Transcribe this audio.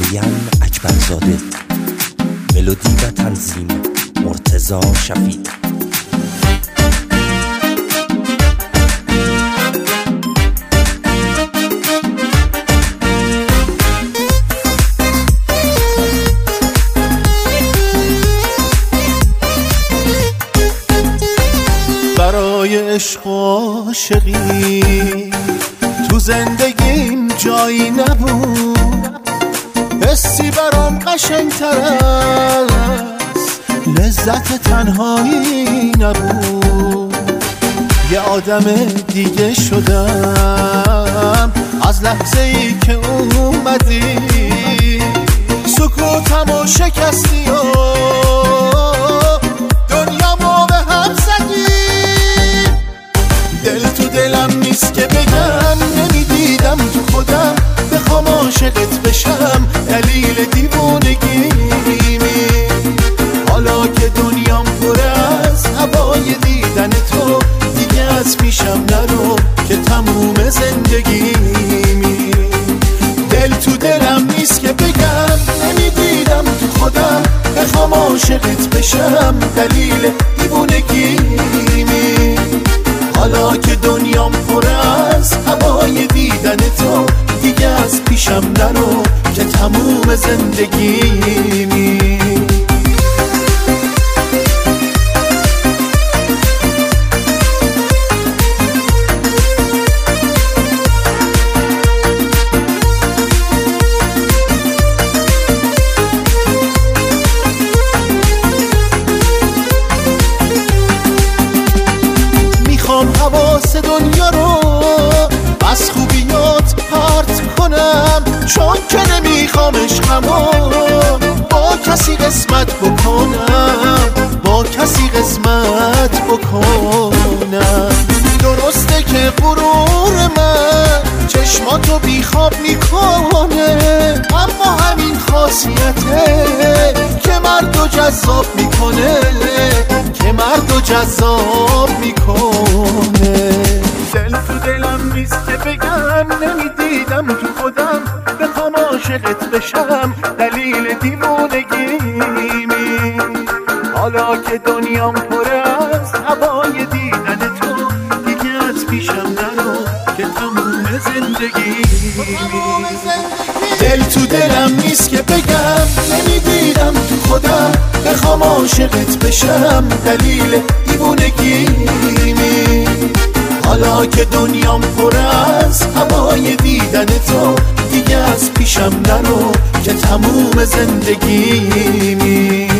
مریم اکبرزاده، ملودی و تنظیم مرتضی شفیع. برای عشق و عاشقی تو زندگیم جایی نبود، حسی برام قشنگ‌تر از لذت تنهایی نبود. یه آدم دیگه شدم از لحظه‌ای که اومدی، سکوتمو شکستی و دنیامو به هم زدی. دل تو دلم نیست که بگم، نمیدیدم تو خودم بخوام عاشقت بشم، دلیل دیوونگیمی. حالا که دنیام پر از هوای دیدن تو، دیگه از پیشم نرو که تموم زندگیمی. دل تو دلم نیست که بگم، نمیدیدم تو خودم بخوام عاشقت بشم، دلیل دیوونگیمی. حالا که دنیام پر از هوای دیدن تو، دیگه از پیشم نرو که تموم زندگیمی. میخوام حواس دنیا رو از خوبیات پرت کنم، چون که نمیخوام عشقمو با کسی قسمت بکنم، با کسی قسمت بکنم. درسته که غرور من چشماتو بیخواب میکنه، اما همین خاصیته که مردو جذاب میکنه، که مردو جذاب میکنه. دل تو دلم نیست که بگم، نمیدیدم تو خودم بخوام عاشقت بشم، دلیل دیوونگیمی. حالا که دنیام پر از هوای دیدن تو، دیگه از پیشم نرو که تموم زندگیمی. دل تو دلم نیست که بگم، نمیدیدم تو خودم بخوام عاشقت بشم، دلیل دیوونگیمی. حالا که دنیام پر از هوای دیدن تو، دیگه از پیشم نرو که تموم زندگیمی.